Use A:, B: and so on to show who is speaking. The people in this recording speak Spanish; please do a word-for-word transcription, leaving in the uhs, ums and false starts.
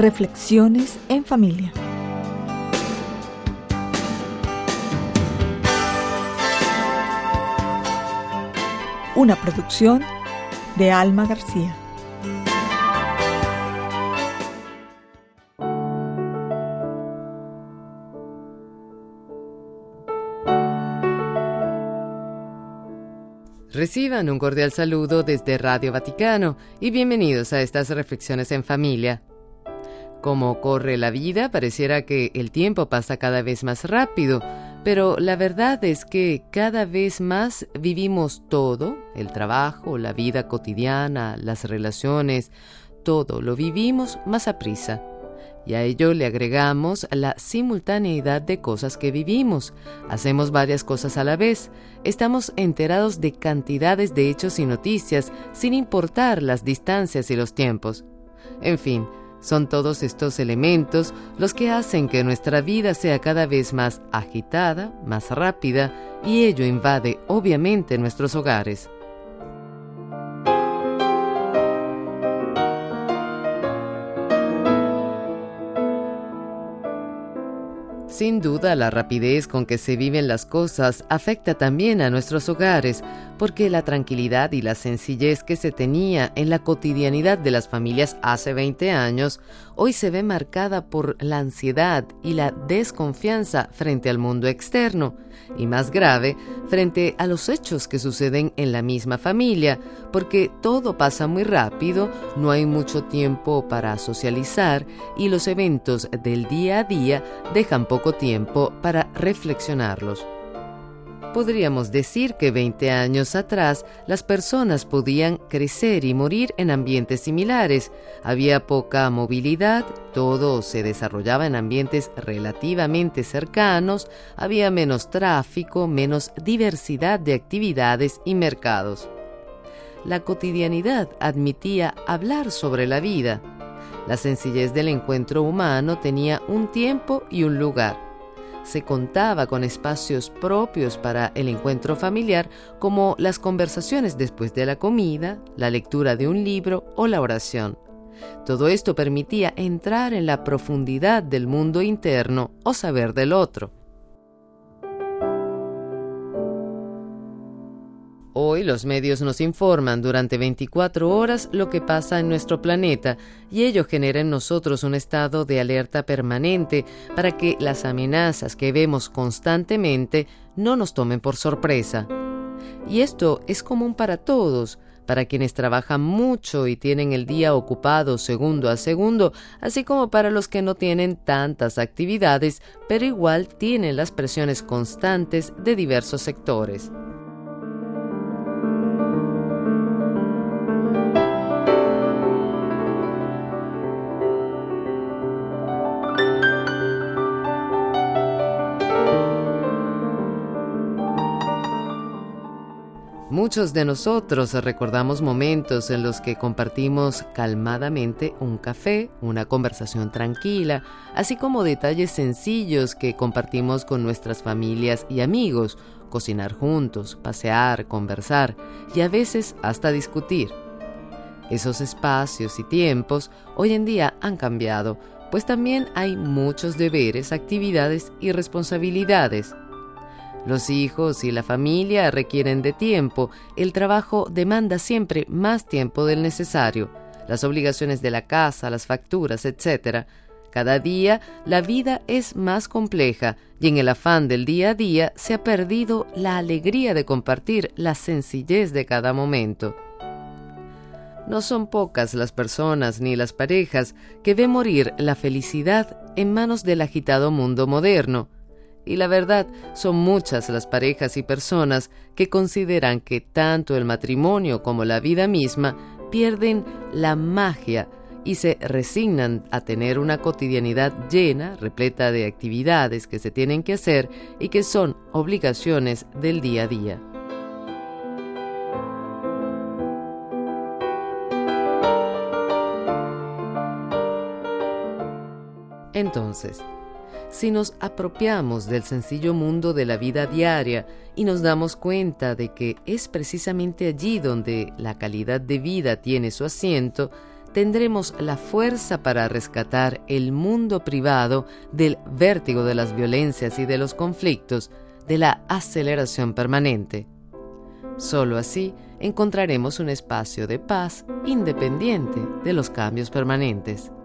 A: Reflexiones en familia. Una producción de Alma García.
B: Reciban un cordial saludo desde Radio Vaticano y bienvenidos a estas reflexiones en familia. Como corre la vida, pareciera que el tiempo pasa cada vez más rápido, pero la verdad es que cada vez más vivimos todo, el trabajo, la vida cotidiana, las relaciones, todo lo vivimos más a prisa. Y a ello le agregamos la simultaneidad de cosas que vivimos. Hacemos varias cosas a la vez. Estamos enterados de cantidades de hechos y noticias, sin importar las distancias y los tiempos. En fin, son todos estos elementos los que hacen que nuestra vida sea cada vez más agitada, más rápida, y ello invade obviamente nuestros hogares. Sin duda, la rapidez con que se viven las cosas afecta también a nuestros hogares, porque la tranquilidad y la sencillez que se tenía en la cotidianidad de las familias hace veinte años, hoy se ve marcada por la ansiedad y la desconfianza frente al mundo externo, y más grave, frente a los hechos que suceden en la misma familia, porque todo pasa muy rápido, no hay mucho tiempo para socializar y los eventos del día a día dejan poco tiempo para reflexionarlos. Podríamos decir que veinte años atrás las personas podían crecer y morir en ambientes similares. Había poca movilidad, todo se desarrollaba en ambientes relativamente cercanos, había menos tráfico, menos diversidad de actividades y mercados. La cotidianidad admitía hablar sobre la vida. La sencillez del encuentro humano tenía un tiempo y un lugar. Se contaba con espacios propios para el encuentro familiar, como las conversaciones después de la comida, la lectura de un libro o la oración. Todo esto permitía entrar en la profundidad del mundo interno o saber del otro. Hoy los medios nos informan durante veinticuatro horas lo que pasa en nuestro planeta y ello genera en nosotros un estado de alerta permanente para que las amenazas que vemos constantemente no nos tomen por sorpresa. Y esto es común para todos, para quienes trabajan mucho y tienen el día ocupado segundo a segundo, así como para los que no tienen tantas actividades, pero igual tienen las presiones constantes de diversos sectores. Muchos de nosotros recordamos momentos en los que compartimos calmadamente un café, una conversación tranquila, así como detalles sencillos que compartimos con nuestras familias y amigos, cocinar juntos, pasear, conversar y a veces hasta discutir. Esos espacios y tiempos hoy en día han cambiado, pues también hay muchos deberes, actividades y responsabilidades. Los hijos y la familia requieren de tiempo, el trabajo demanda siempre más tiempo del necesario, las obligaciones de la casa, las facturas, etcétera. Cada día la vida es más compleja y en el afán del día a día se ha perdido la alegría de compartir la sencillez de cada momento. No son pocas las personas ni las parejas que ven morir la felicidad en manos del agitado mundo moderno. Y la verdad, son muchas las parejas y personas que consideran que tanto el matrimonio como la vida misma pierden la magia y se resignan a tener una cotidianidad llena, repleta de actividades que se tienen que hacer y que son obligaciones del día a día. Entonces, si nos apropiamos del sencillo mundo de la vida diaria y nos damos cuenta de que es precisamente allí donde la calidad de vida tiene su asiento, tendremos la fuerza para rescatar el mundo privado del vértigo de las violencias y de los conflictos, de la aceleración permanente. Solo así encontraremos un espacio de paz independiente de los cambios permanentes.